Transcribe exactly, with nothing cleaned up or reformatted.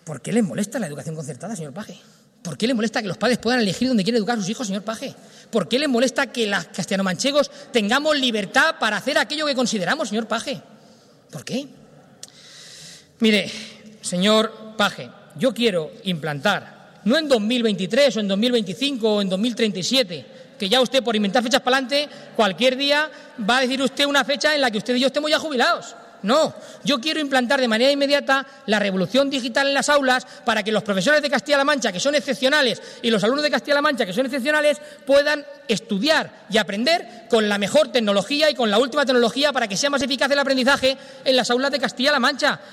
¿Por qué les molesta la educación concertada, señor Paje? ¿Por qué les molesta que los padres puedan elegir dónde quieren educar a sus hijos, señor Paje? ¿Por qué les molesta que los castellanomanchegos tengamos libertad para hacer aquello que consideramos, señor Paje? ¿Por qué? Mire, señor Paje, yo quiero implantar, no en dos mil veintitrés o en dos mil veinticinco o en dos mil treinta y siete, que ya usted, por inventar fechas para adelante, cualquier día va a decir usted una fecha en la que usted y yo estemos ya jubilados. No, yo quiero implantar de manera inmediata la revolución digital en las aulas para que los profesores de Castilla-La Mancha, que son excepcionales, y los alumnos de Castilla-La Mancha, que son excepcionales, puedan estudiar y aprender con la mejor tecnología y con la última tecnología para que sea más eficaz el aprendizaje en las aulas de Castilla-La Mancha.